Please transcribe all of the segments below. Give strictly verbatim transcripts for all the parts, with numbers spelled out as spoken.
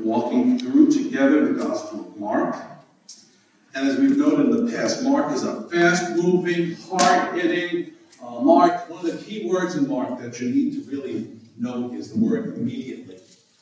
walking through together the Gospel of Mark. And as we've noted in the past, Mark is a fast-moving, hard-hitting uh, Mark. One of the key words in Mark that you need to really note is the word immediately.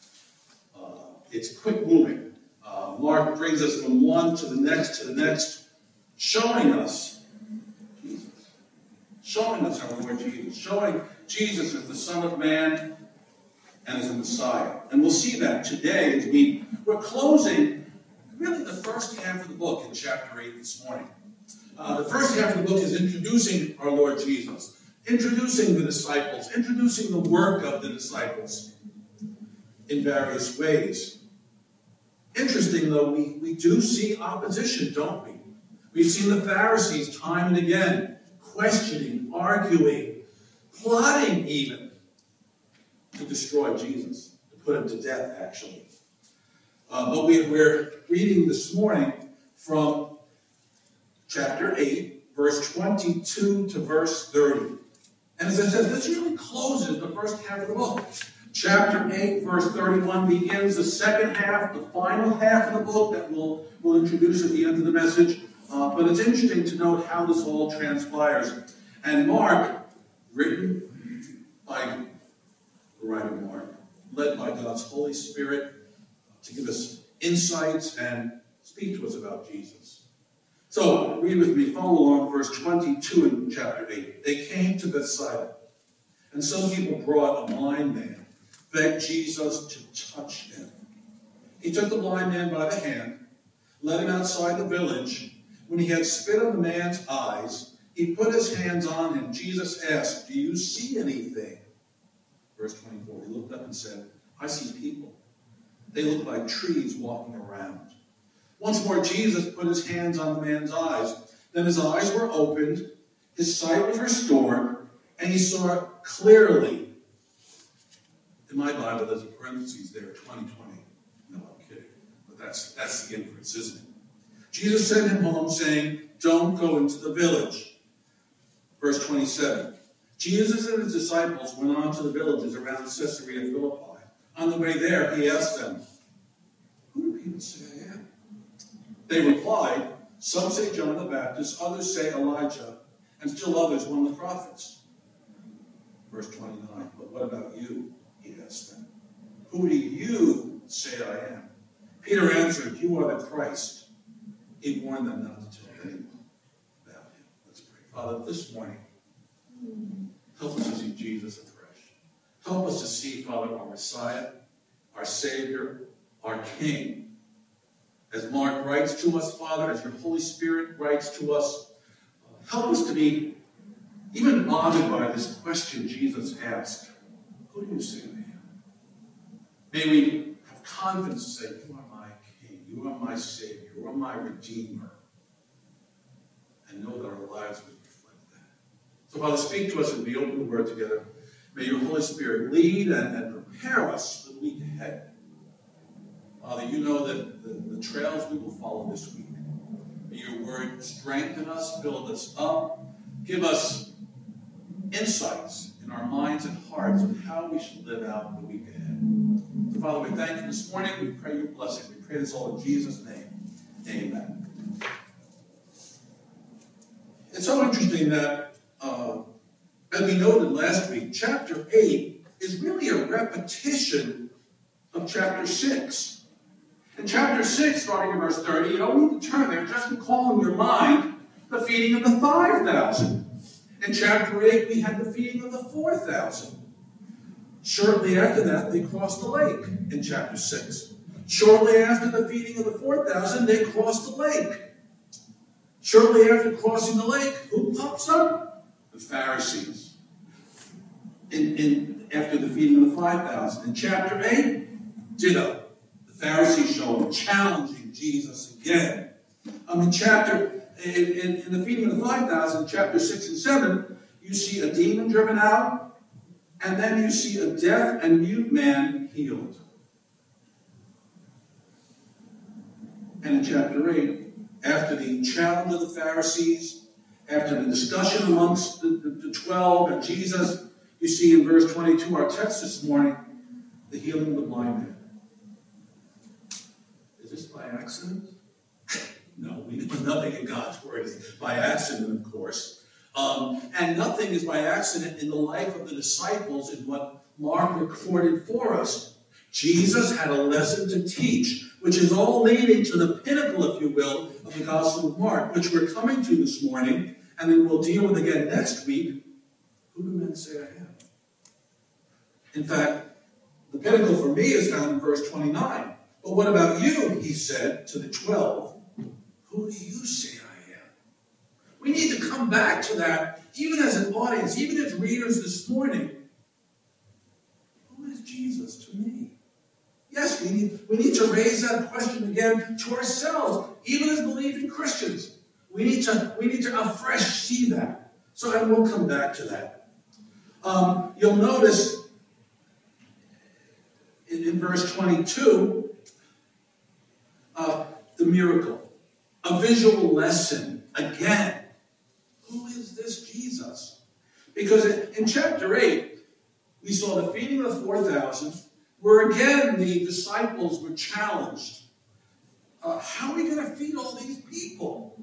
Uh, it's quick-moving. Uh, Mark brings us from one to the next to the next, showing us Jesus. Showing us our Lord Jesus. Showing Jesus as the Son of Man and as the Messiah. And we'll see that today as we, we're closing really the first half of the book in chapter eight this morning. Uh, the first half of the book is introducing our Lord Jesus, introducing the disciples, introducing the work of the disciples in various ways. Interesting, though, we, we do see opposition, don't we? We've seen the Pharisees time and again questioning, arguing, plotting even to destroy Jesus, to put him to death, actually. Uh, but we, we're reading this morning from chapter eight, verse twenty-two to verse thirty. And as I said, this really closes the first half of the book. Chapter eight, verse thirty-one begins the second half, the final half of the book that we'll, we'll introduce at the end of the message. Uh, but it's interesting to note how this all transpires. And Mark, written by the writer Mark, led by God's Holy Spirit to give us insights and speak to us about Jesus. So, read with me, follow along, verse twenty-two in chapter eight. They came to Bethsaida, and some people brought a blind man, begged Jesus to touch him. He took the blind man by the hand, led him outside the village. When he had spit on the man's eyes, he put his hands on him. Jesus asked, "Do you see anything?" Verse twenty-four, he looked up and said, "I see people. They look like trees walking around." Once more, Jesus put his hands on the man's eyes. Then his eyes were opened, his sight was restored, and he saw clearly. In my Bible, there's a parenthesis there, twenty twenty. No, I'm kidding. But that's, that's the inference, isn't it? Jesus sent him home, saying, "Don't go into the village." Verse twenty-seven. Jesus and his disciples went on to the villages around Caesarea Philippi. On the way there, he asked them, "Who do people say I am?" They replied, "Some say John the Baptist, others say Elijah, and still others one of the prophets." Verse twenty-nine, "But what about you?" he asked them. "Who do you say I am?" Peter answered, "You are the Christ." He warned them not to tell anyone about him. Let's pray. Father, this morning, help us to see Jesus afresh. Help us to see, Father, our Messiah, our Savior, our King. As Mark writes to us, Father, as your Holy Spirit writes to us, help us to be even bothered by this question Jesus asked. Who do you say I am? May we have confidence to say, "You are my King, you are my Savior, you are my Redeemer." And know that our lives would reflect that. So, Father, speak to us as we open the Word together. May your Holy Spirit lead and, and prepare us for the week ahead. Father, you know that the, the trails we will follow this week. May your word strengthen us, build us up, give us insights in our minds and hearts of how we should live out the week ahead. So, Father, we thank you this morning. We pray your blessing. We pray this all in Jesus' name. Amen. It's so interesting that uh, as we noted last week, chapter eight is really a repetition of chapter six. In chapter six, starting in verse thirty, you don't need to turn there, just recall in your mind the feeding of the five thousand. In chapter eight, we had the feeding of the four thousand. Shortly after that, they crossed the lake in chapter six. Shortly after the feeding of the four thousand, they crossed the lake. Shortly after crossing the lake, who pops up? The Pharisees. In, in, after the feeding of the five thousand. In chapter eight, ditto. The Pharisees show up challenging Jesus again. Um, in, chapter, in, in, in the feeding of the five thousand, chapter six and seven, you see a demon driven out, and then you see a deaf and mute man healed. And in chapter eight, after the challenge of the Pharisees, after the discussion amongst the, the, the twelve and Jesus, you see in verse twenty-two, our text this morning, the healing of the blind man. this by accident? No, we know nothing in God's word is by accident, of course. Um, and nothing is by accident in the life of the disciples in what Mark recorded for us. Jesus had a lesson to teach, which is all leading to the pinnacle, if you will, of the Gospel of Mark, which we're coming to this morning, and then we'll deal with again next week. Who do men say I am? In fact, the pinnacle for me is found in verse twenty-nine. But what about you, he said to the twelve, who do you say I am? We need to come back to that, even as an audience, even as readers this morning. Who is Jesus to me? Yes, we need, we need to raise that question again to ourselves, even as believing Christians. We need to, we need to afresh see that. So I will come back to that. Um, you'll notice in, in verse twenty-two, uh, the miracle. A visual lesson, again. Who is this Jesus? Because in chapter eight, we saw the feeding of the four thousand, where again the disciples were challenged. Uh, how are we going to feed all these people?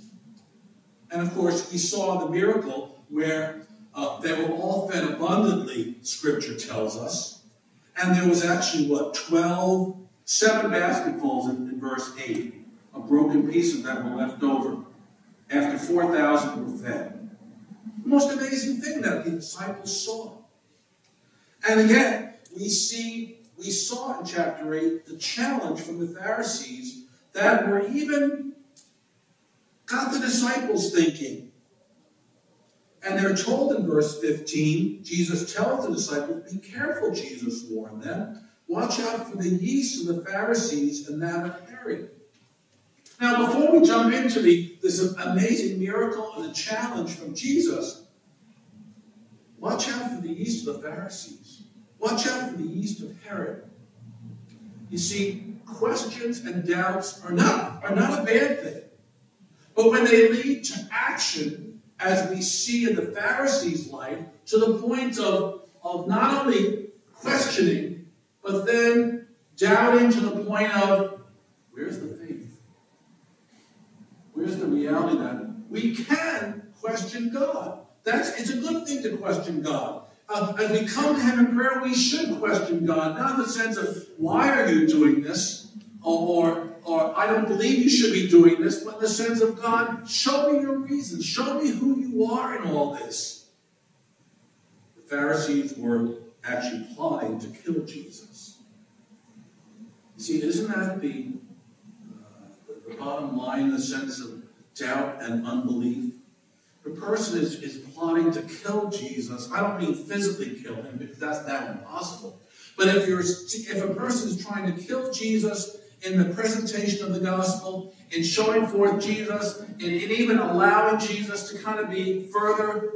And of course, we saw the miracle where uh, they were all fed abundantly, Scripture tells us. And there was actually, what, twelve, seven basketfuls in, in verse eight. Of broken pieces that were left over after four thousand were fed. The most amazing thing that the disciples saw. And again, we see, we saw in chapter eight the challenge from the Pharisees that were even got the disciples thinking. And they're told in verse fifteen, Jesus tells the disciples, be careful, Jesus warned them. Watch out for the yeast of the Pharisees and that of Herod. Now, before we jump into the, this amazing miracle and the challenge from Jesus, watch out for the yeast of the Pharisees. Watch out for the yeast of Herod. You see, questions and doubts are not, are not a bad thing. But when they lead to action, as we see in the Pharisees' life, to the point of, of not only questioning, but then doubting to the point of, where's the faith? Where's the reality that we can question God? That's it's a good thing to question God. Uh, as we come to Him in prayer, we should question God, not in the sense of, why are you doing this? Or, or, or I don't believe you should be doing this, but in the sense of, God, show me your reasons. Show me who you are in all this. The Pharisees were actually plotting to kill Jesus. You see, isn't that the The bottom line in the sense of doubt and unbelief? The person is, is plotting to kill Jesus. I don't mean physically kill him, because that's now impossible. But if you're if a person is trying to kill Jesus in the presentation of the gospel, in showing forth Jesus, in, in even allowing Jesus to kind of be further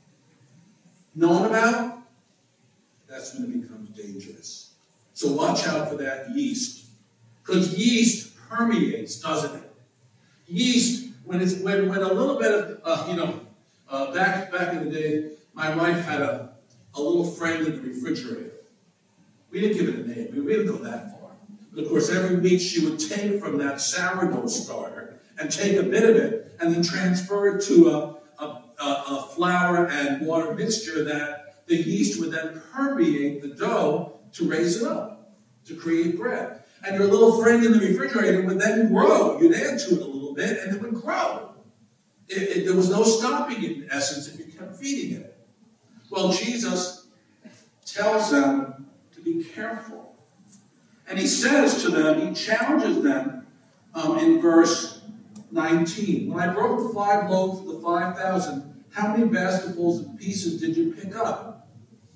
known about, that's when it becomes dangerous. So watch out for that yeast. Because yeast permeates, doesn't it? Yeast, when it's when when a little bit of uh, you know, uh, back back in the day, my wife had a, a little friend in the refrigerator. We didn't give it a name. We didn't go that far. But of course, every week she would take from that sourdough starter and take a bit of it and then transfer it to a, a, a, a flour and water mixture that the yeast would then permeate the dough to raise it up, to create bread. And your little friend in the refrigerator would then grow. You'd add to it a little bit, and it would grow. It, it, there was no stopping it, in essence, if you kept feeding it. Well, Jesus tells them to be careful. And he says to them, he challenges them um, in verse nineteen. When I broke the five loaves of the five thousand, how many basketfuls and pieces did you pick up?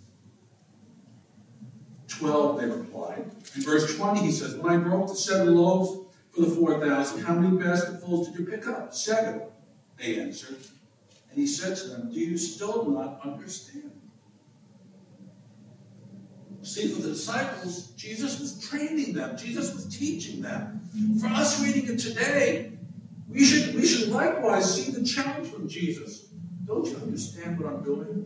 Twelve, they replied. In verse twenty, he says, when I broke the seven loaves for the four thousand, how many basketfuls did you pick up? Seven, they answered. And he said to them, do you still not understand? See, for the disciples, Jesus was training them. Jesus was teaching them. For us reading it today, we should, we should likewise see the challenge from Jesus. Don't you understand what I'm doing?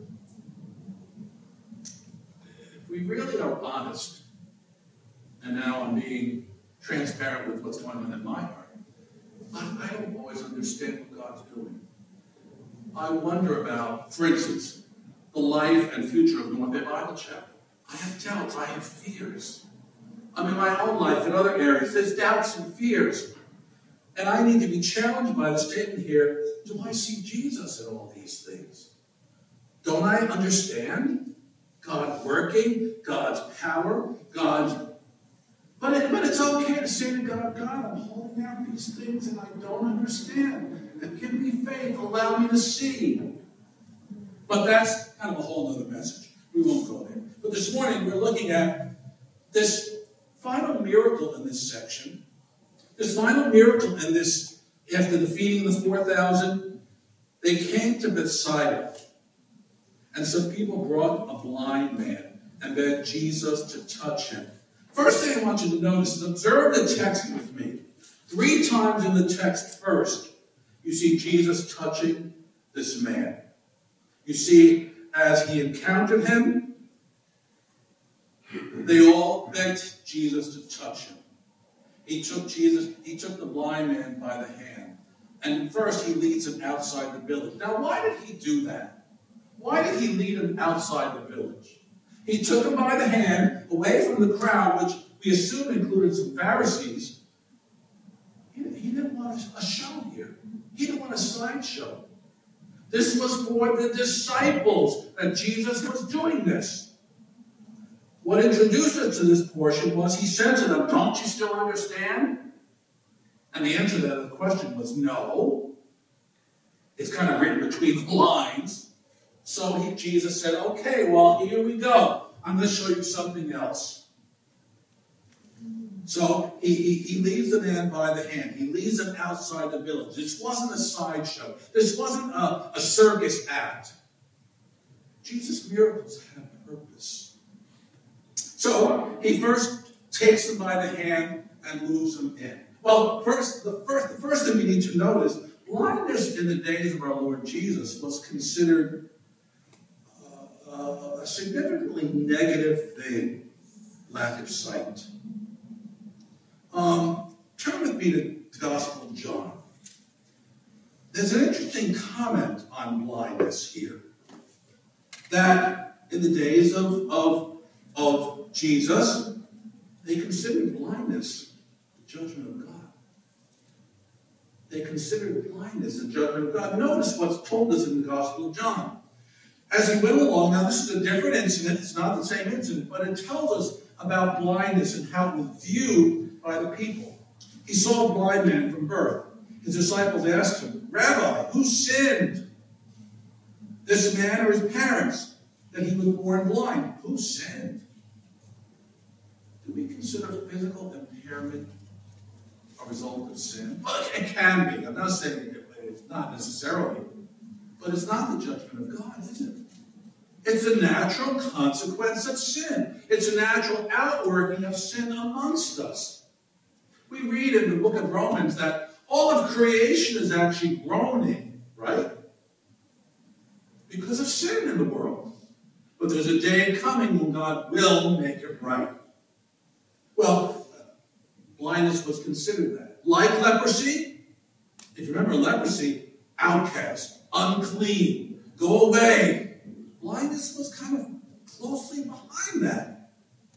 If we really are honest, and now I'm being transparent with what's going on in my heart. I, I don't always understand what God's doing. I wonder about, for instance, the life and future of North Bay Bible Chapel. I have doubts. I have fears. I mean, my own life in other areas, there's doubts and fears. And I need to be challenged by the statement here, do I see Jesus in all these things? Don't I understand God working, God's power, God's... But, it, but it's okay to say to God, God, I'm holding out these things and I don't understand. And give me faith, allow me to see. But that's kind of a whole other message. We won't go there. But this morning we're looking at this final miracle in this section. This final miracle in this, after defeating the four thousand, they came to Bethsaida. And some people brought a blind man and begged Jesus to touch him. First thing I want you to notice is observe the text with me. Three times in the text first, you see Jesus touching this man. You see, as he encountered him, they all begged Jesus to touch him. He took Jesus, he took the blind man by the hand. And first he leads him outside the village. Now, why did he do that? Why did he lead him outside the village? He took him by the hand, away from the crowd, which we assume included some Pharisees. He, he didn't want a, a show here. He didn't want a sideshow. This was for the disciples that Jesus was doing this. What introduced us to this portion was he said to them, don't you still understand? And the answer to that question was no. It's kind of written between the lines. So he, Jesus said, okay, well, here we go. I'm going to show you something else. So he, he, he leads the man by the hand. He leads him outside the village. This wasn't a sideshow. This wasn't a, a circus act. Jesus' miracles had a purpose. So he first takes him by the hand and moves him in. Well, first, the first, the first thing we need to notice, blindness in the days of our Lord Jesus was considered uh, a significantly negative thing, lack of sight. Um, turn with me to the Gospel of John. There's an interesting comment on blindness here. That in the days of, of, of Jesus, they considered blindness the judgment of God. They considered blindness the judgment of God. Notice what's told us in the Gospel of John. As he went along, now this is a different incident, it's not the same incident, but it tells us about blindness and how it was viewed by the people. He saw a blind man from birth. His disciples asked him, Rabbi, who sinned? This man or his parents, that he was born blind? Who sinned? Do we consider physical impairment a result of sin? Well, it can be. I'm not saying it's not necessarily. But it's not the judgment of God, is it? It's a natural consequence of sin. It's a natural outworking of sin amongst us. We read in the book of Romans that all of creation is actually groaning, right? Because of sin in the world. But there's a day coming when God will make it right. Well, blindness was considered that. Like leprosy, if you remember leprosy, outcast, unclean, go away. Blindness was kind of closely behind that.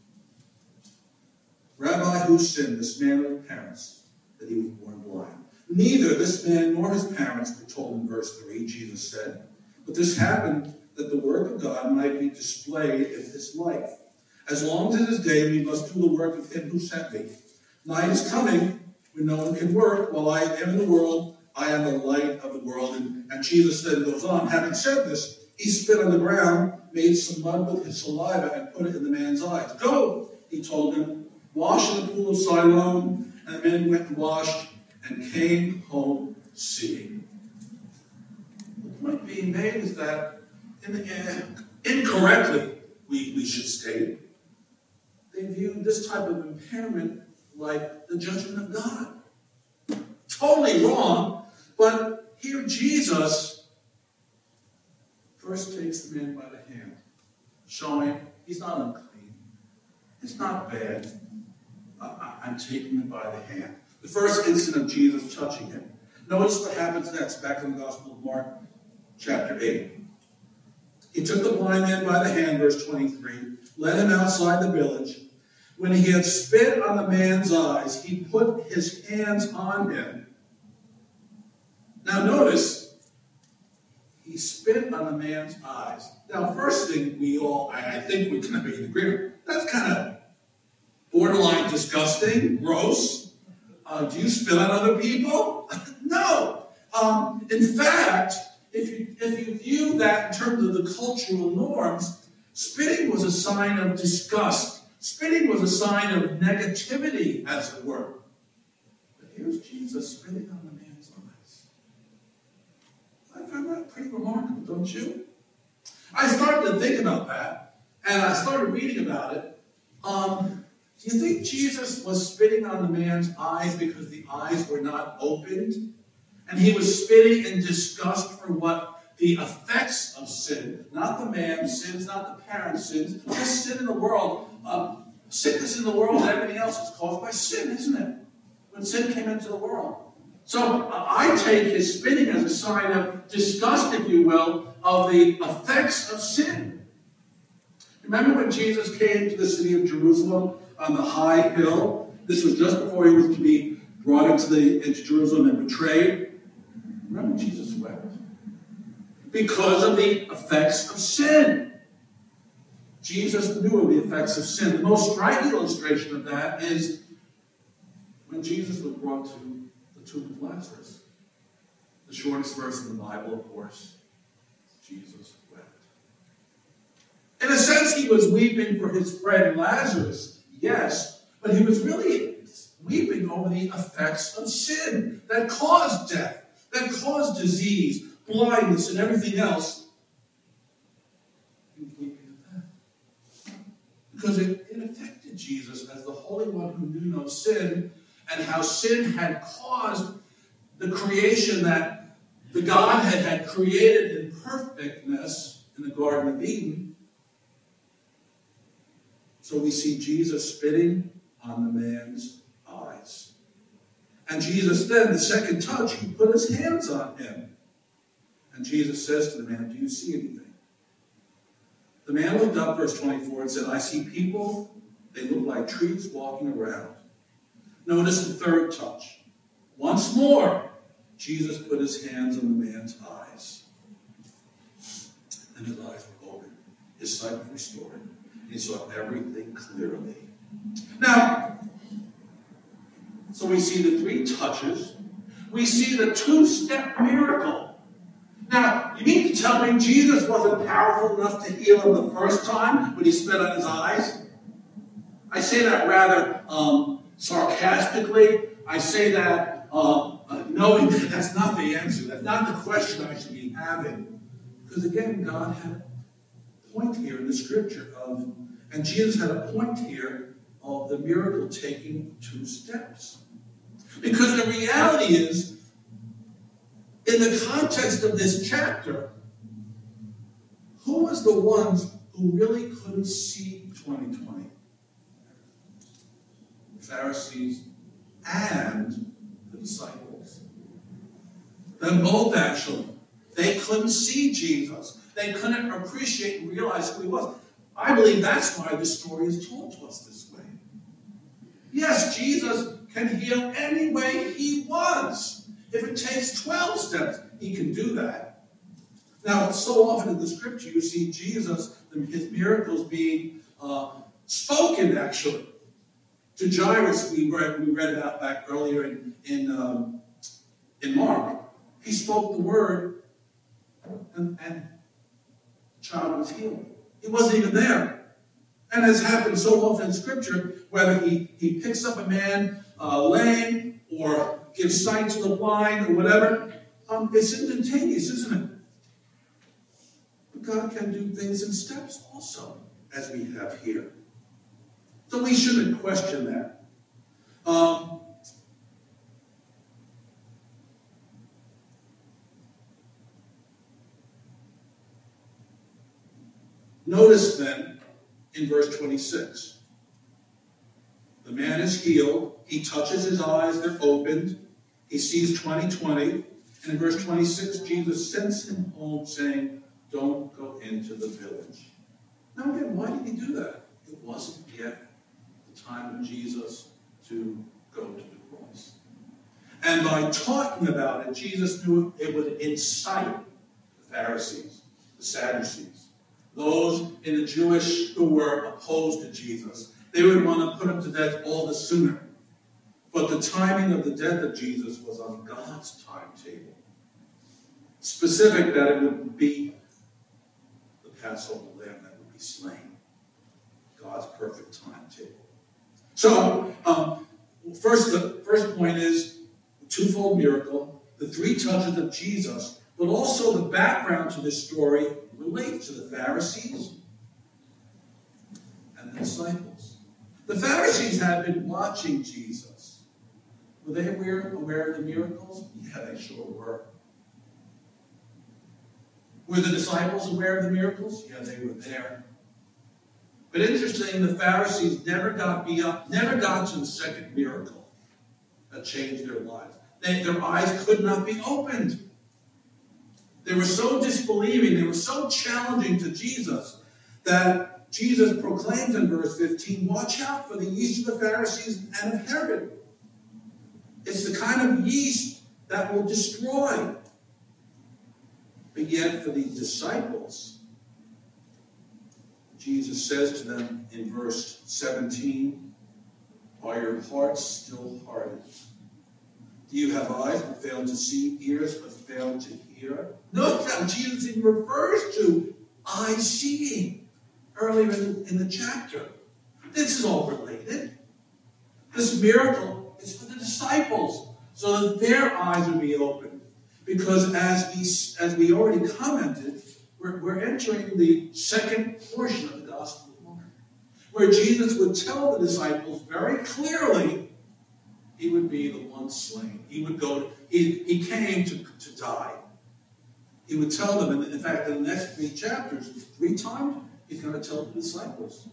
Rabbi, who sinned, this man or his parents, that he was born blind? Neither this man nor his parents were told in verse three, Jesus said. But this happened that the work of God might be displayed in his life. As long as it is day, we must do the work of him who sent me. Night is coming when no one can work. While I am in the world, I am the light of the world. And, and Jesus then goes on, having said this, he spit on the ground, made some mud with his saliva, and put it in the man's eyes. Go, he told him, wash in the pool of Siloam. And the man went and washed and came home seeing. The point being made is that, in the, uh, incorrectly, we, we should state, they viewed this type of impairment like the judgment of God. Totally wrong, but here Jesus first takes the man by the hand, showing he's not unclean. It's not bad. I, I'm taking him by the hand. The first instance of Jesus touching him. Notice what happens next, back in the Gospel of Mark, chapter eight. He took the blind man by the hand, verse twenty-three, led him outside the village. When he had spit on the man's eyes, he put his hands on him. Now notice, he spit on the man's eyes. Now, first thing we all, I think we can be in agreement, that's kind of borderline disgusting, gross. Uh, do you spit on other people? No. Um, in fact, if you, if you view that in terms of the cultural norms, spitting was a sign of disgust. Spitting was a sign of negativity, as it were. But here's Jesus spitting on the man's eyes. I find that pretty remarkable, don't you? I started to think about that, and I started reading about it. Um, do you think Jesus was spitting on the man's eyes because the eyes were not opened? And he was spitting in disgust for what the effects of sin, not the man's sins, not the parent's sins, just sin in the world. Um, sickness in the world and everything else is caused by sin, isn't it? When sin came into the world. So uh, I take his spitting as a sign of disgust, if you will, of the effects of sin. Remember when Jesus came to the city of Jerusalem on the high hill? This was just before he was to be brought into, the, into Jerusalem and betrayed. Remember, Jesus wept because of the effects of sin. Jesus knew of the effects of sin. The most striking illustration of that is when Jesus was brought to the tomb of Lazarus. The shortest verse in the Bible, of course. Jesus wept. In a sense, he was weeping for his friend Lazarus, yes, but he was really weeping over the effects of sin that caused death, that caused disease, blindness, and everything else. He was weeping at that. Because it, it affected Jesus as the Holy One who knew no sin, and how sin had caused the creation that the Godhead had created in perfectness in the Garden of Eden. So we see Jesus spitting on the man's eyes. And Jesus then, the second touch, he put his hands on him. And Jesus says to the man, do you see anything? The man looked up, verse twenty-four, and said, I see people, they look like trees walking around. Notice the third touch. Once more, Jesus put his hands on the man's eyes. And his eyes were open. His sight was restored. And he saw everything clearly. Now, so we see the three touches. We see the two-step miracle. Now, you mean to tell me Jesus wasn't powerful enough to heal him the first time when he spit on his eyes? I say that rather um, sarcastically. I say that uh, uh, knowing that that's not the answer. That's not the question I should be having. Because again, God had a point here in the scripture of, and Jesus had a point here of the miracle taking two steps. Because the reality is, in the context of this chapter, who was the ones who really couldn't see twenty twenty? The Pharisees and the disciples. Them both, actually. They couldn't see Jesus. They couldn't appreciate and realize who he was. I believe that's why the story is told to us this way. Yes, Jesus can heal any way he wants. If it takes twelve steps, he can do that. Now, so often in the scripture, you see Jesus, his miracles being uh, spoken, actually. To Jairus, we read, we read about back earlier in, in, um, in Mark. He spoke the word, and, and the child was healed. He wasn't even there. And as happens so often in Scripture, whether he, he picks up a man uh, lame or gives sight to the blind or whatever, um, it's instantaneous, isn't it? But God can do things in steps also, as we have here. So we shouldn't question that. Um, notice then, in verse twenty-six, The man is healed. He touches his eyes. They're opened. He sees twenty twenty. And in verse twenty-six, Jesus sends him home saying, don't go into the village. Now again, why did he do that? It wasn't yet the time of Jesus to go to the cross. And by talking about it, Jesus knew it would incite the Pharisees, the Sadducees, those in the Jewish who were opposed to Jesus. They would want to put him to death all the sooner. But the timing of the death of Jesus was on God's timetable. Specific that it would be the Passover lamb that would be slain. God's perfect timetable. So, um, first, the first point is the twofold miracle, the three touches of Jesus, but also the background to this story relates to the Pharisees and the disciples. The Pharisees had been watching Jesus. Were they aware, aware of the miracles? Yeah, they sure were. Were the disciples aware of the miracles? Yeah, they were there. But interesting, the Pharisees never got beyond, never got to the second miracle that changed their lives. They, their eyes could not be opened. They were so disbelieving, they were so challenging to Jesus that Jesus proclaims in verse fifteen, watch out for the yeast of the Pharisees and of Herod. It's the kind of yeast that will destroy. But yet for these disciples, Jesus says to them in verse seventeen, are your hearts still hardened? Do you have eyes but fail to see, ears but fail to hear? Note how Jesus even refers to eyes seeing earlier in, in the chapter. This is all related. This miracle is for the disciples, so that their eyes will be opened. Because as we, as we already commented, we're, we're entering the second portion of the Gospel of Mark, where Jesus would tell the disciples very clearly he would be the one slain. He would go, to, he, he came to, to die. He would tell them, and in fact, in the next three chapters, three times, he's going to tell the disciples,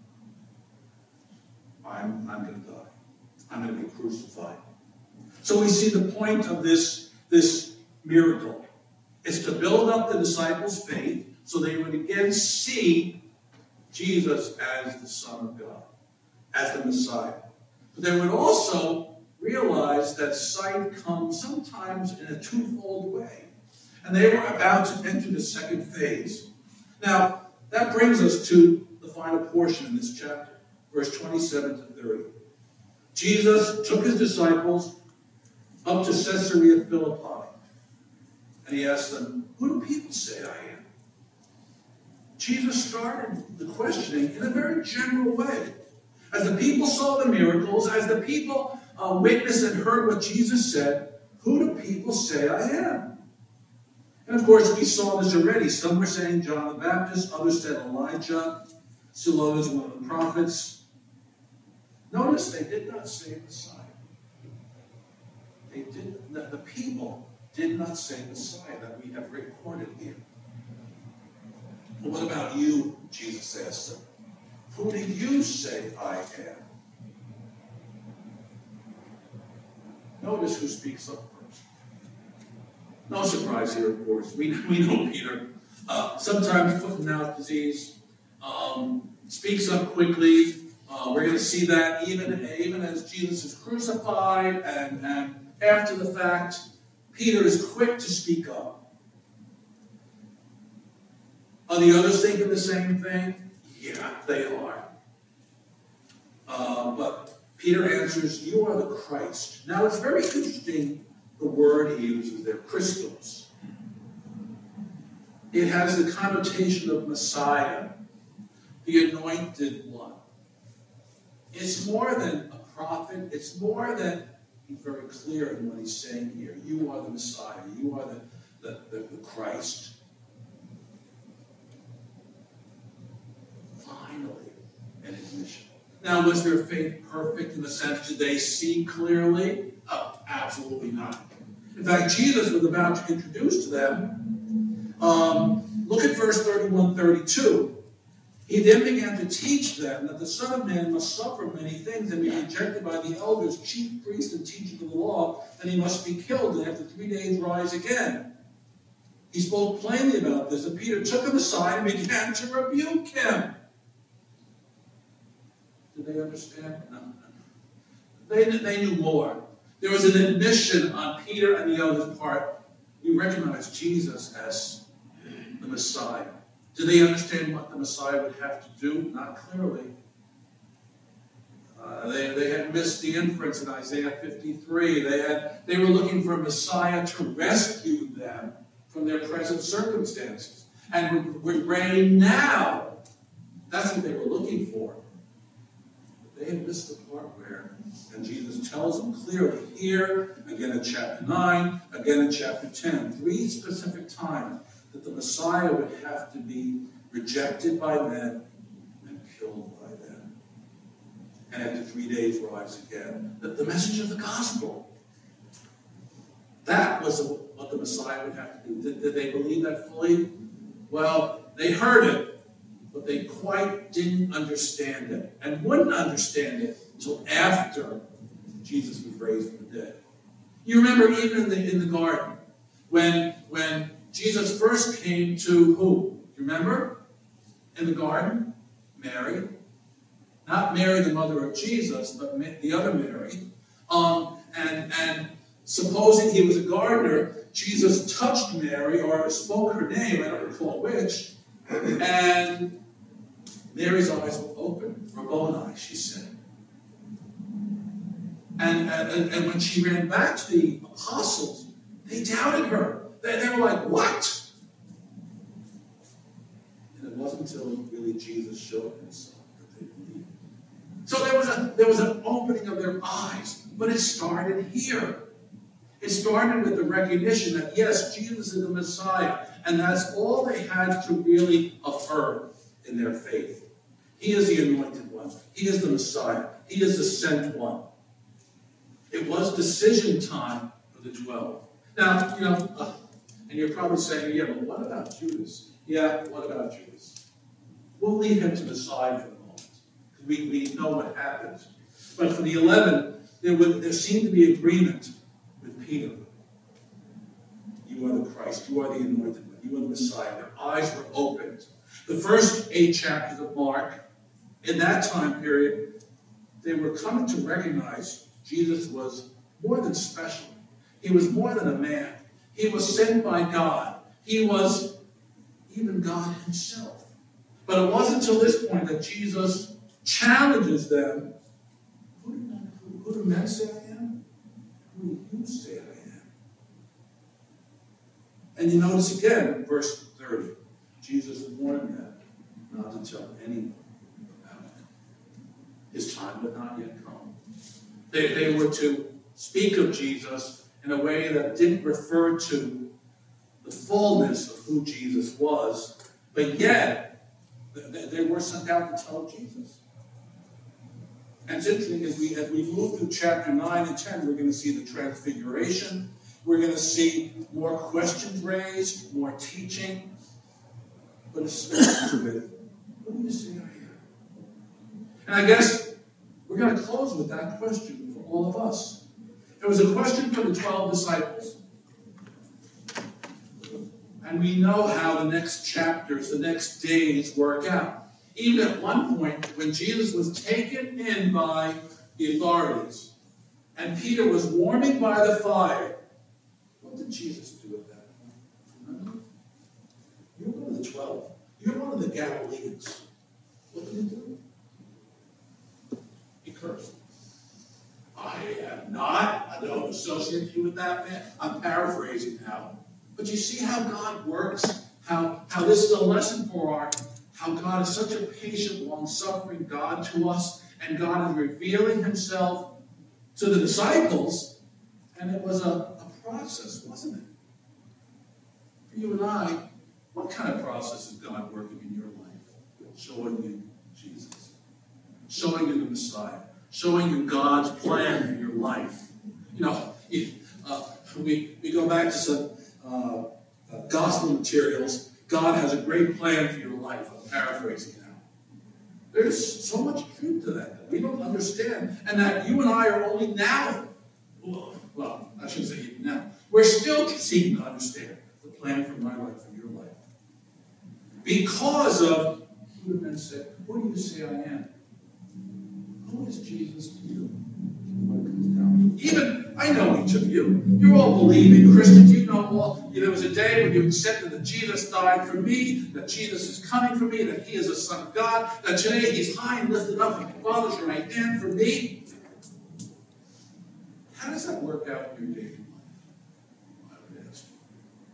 I'm, I'm going to die. I'm going to be crucified. So we see the point of this, this miracle is to build up the disciples' faith so they would again see Jesus as the Son of God, as the Messiah. But they would also realize that sight comes sometimes in a twofold way. And they were about to enter the second phase. Now, that brings us to the final portion in this chapter, verse twenty-seven to thirty. Jesus took his disciples up to Caesarea Philippi, and he asked them, who do people say I am? Jesus started the questioning in a very general way. As the people saw the miracles, as the people uh, witnessed and heard what Jesus said, who do people say I am? And of course, we saw this already. Some were saying John the Baptist, others said Elijah, still others one of the prophets. Notice they did not say Messiah. They did, the, the people did not say Messiah that we have recorded here. Well, what about you? Jesus asked them. Who do you say I am? Notice who speaks up first. No surprise here, of course. We, we know Peter. Uh, sometimes foot and mouth disease um, speaks up quickly. Uh, we're going to see that even, even as Jesus is crucified and, and after the fact, Peter is quick to speak up. Are the others thinking the same thing? Yeah, they are. Uh, but Peter answers, you are the Christ. Now, it's very interesting, the word he uses there, Christos. It has the connotation of Messiah, the anointed one. It's more than a prophet. It's more than, he's very clear in what he's saying here. You are the Messiah. You are the, the, the, the Christ. Finally, an admission. Now, was their faith perfect in the sense, did they see clearly? Oh, absolutely not. In fact, Jesus was about to introduce to them, um, look at verse thirty-one, thirty-two. He then began to teach them that the Son of Man must suffer many things and be rejected by the elders, chief priests, and teachers of the law, and he must be killed and after three days rise again. He spoke plainly about this, and Peter took him aside and began to rebuke him. Did they understand? No. They, they knew more. There was an admission on Peter and the others' part. We recognize Jesus as the Messiah. Did they understand what the Messiah would have to do? Not clearly. Uh, they, they had missed the inference in Isaiah fifty-three. They, had, they were looking for a Messiah to rescue them from their present circumstances. And would reign now. That's what they were looking for. But they had missed the part where, and Jesus tells them clearly here, again in chapter nine, again in chapter ten, three specific times, that the Messiah would have to be rejected by men and killed by them. And after three days rise again. The, the message of the gospel. That was what the Messiah would have to do. Did, did they believe that fully? Well, they heard it, but they quite didn't understand it. And wouldn't understand it until after Jesus was raised from the dead. You remember even in the, in the garden, when, when Jesus first came to who? You remember? In the garden? Mary. Not Mary, the mother of Jesus, but the other Mary. Um, and, and supposing he was a gardener, Jesus touched Mary, or spoke her name, I don't recall which, and Mary's eyes were open. Rabboni, she said. And, and, and when she ran back to the apostles, they doubted her. They, they were like, what? And it wasn't until really Jesus showed himself that they believed. So there was, a, there was an opening of their eyes, but it started here. It started with the recognition that, yes, Jesus is the Messiah, and that's all they had to really affirm in their faith. He is the anointed one. He is the Messiah. He is the sent one. It was decision time for the twelve. Now, you know, uh, and you're probably saying, yeah, but what about Judas? Yeah, what about Judas? We'll leave him to the side for the moment, because we, we know what happened. But for the eleven, there, would, there seemed to be agreement with Peter. You are the Christ. You are the anointed one. You are the Messiah. Their eyes were opened. The first eight chapters of Mark, in that time period, they were coming to recognize Jesus was more than special. He was more than a man. He was sent by God. He was even God himself. But it wasn't until this point that Jesus challenges them. Who do men, who, who do men say I am? Who do you say I am? And you notice again, verse thirty, Jesus warned them not to tell anyone about it. His time had not yet come. They, they were to speak of Jesus in a way that didn't refer to the fullness of who Jesus was, but yet they, they were sent out to tell Jesus. And it's interesting, as we, as we move through chapter nine and ten, we're going to see the transfiguration. We're going to see more questions raised, more teaching. But it starts with, what do you say I am? And I guess we're going to close with that question for all of us. It was a question for the twelve disciples. And we know how the next chapters, the next days work out. Even at one point, when Jesus was taken in by the authorities, and Peter was warming by the fire, what did Jesus do at that point? Remember? You're one of the twelve. You're one of the Galileans. What did he do? He cursed. I am not, I don't associate you with that man. I'm paraphrasing now. But you see how God works, how, how this is a lesson for our, how God is such a patient, long-suffering God to us, and God is revealing himself to the disciples, and it was a, a process, wasn't it? For you and I, what kind of process is God working in your life? Showing you Jesus. Showing you the Messiah. Showing you God's plan for your life. You know, if, uh, we, we go back to some uh, uh, gospel materials. God has a great plan for your life. I'm paraphrasing now. There's so much truth to that that we don't understand. And that you and I are only now, well, I shouldn't say even now, we're still seeking to understand the plan for my life and your life. Because of who men said, who do you say I am? Who is Jesus to you? When it comes down to it. Even, I know each of you. You're all believing Christians. You know all. There was a day when you accepted that Jesus died for me, that Jesus is coming for me, that he is a son of God, that today he's high and lifted up at the Father's right hand for me. How does that work out in your daily life? I would ask you.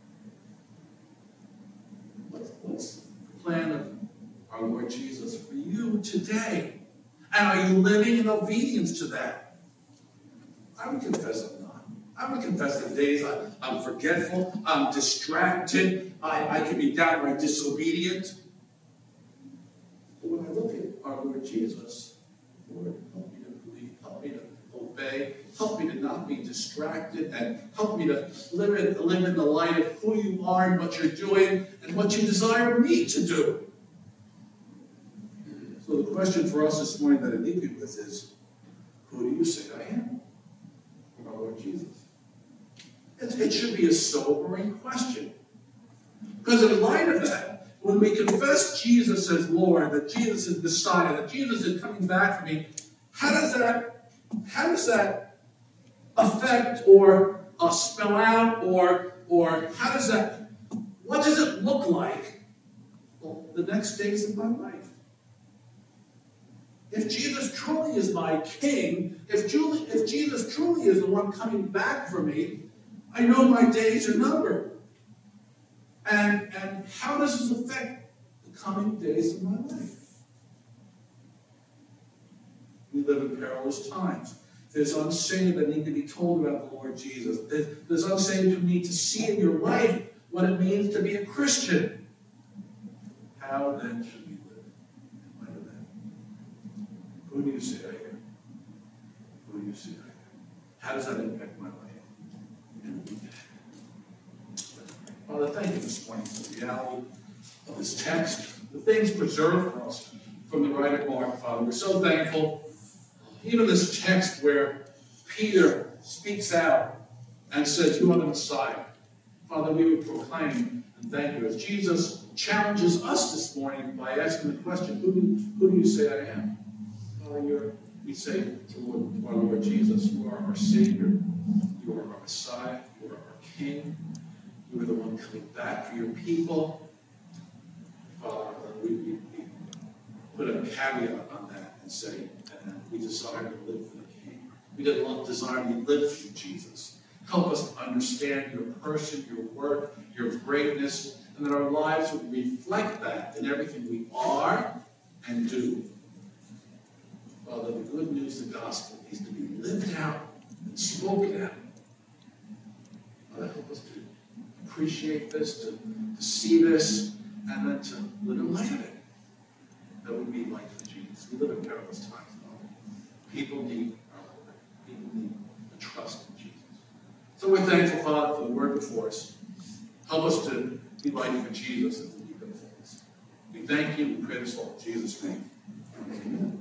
What's, what's the plan of our Lord Jesus for you today? And are you living in obedience to that? I would confess I'm not. I would confess that days I, I'm forgetful, I'm distracted, I, I can be downright disobedient. But when I look at our Lord Jesus, Lord, help me to believe, help me to obey, help me to not be distracted, and help me to live in, live in the light of who you are and what you're doing and what you desire me to do. So the question for us this morning that I leave you with is, who do you say I am? Our Lord Jesus. It, it should be a sobering question. Because in light of that, when we confess Jesus as Lord, that Jesus is Messiah, that Jesus is coming back for me, how does that, how does that affect or uh, spell out or, or how does that, what does it look like well, the next days of my life? If Jesus truly is my king, if, truly, if Jesus truly is the one coming back for me, I know my days are numbered. And, and how does this affect the coming days of my life? We live in perilous times. There's unsaved that need to be told about the Lord Jesus. There's, there's unsaved who need to see in your life what it means to be a Christian. How then should we live in light of that? Who do you say I am? Who do you say I am? How does that impact my life? Father, thank you this morning for the reality of this text, the things preserved for us from the writer Mark, Father. We're so thankful. Even this text where Peter speaks out and says, you are the Messiah. Father, we would proclaim and thank you as Jesus challenges us this morning by asking the question, who do, who do you say I am? Father, you're, we say to, Lord, to our Lord Jesus, you are our Savior, you are our Messiah, you are our King, you are the one coming back for your people. Father, we, we, we put a caveat on that and say, and we desire to live for the King. We desire to live for you, Jesus. Help us to understand your person, your work, your greatness, and that our lives would reflect that in everything we are and do. Father, the good news of the gospel needs to be lived out and spoken out. Father, help us to appreciate this, to, to see this, and then to live in light of it. That would be life for Jesus. We live in perilous times, Father. People need our Lord. People need the trust in Jesus. So we're thankful, Father, for the word before us. Help us to be light for Jesus and to be good for us. We thank you. We pray this all in Jesus' name. Amen.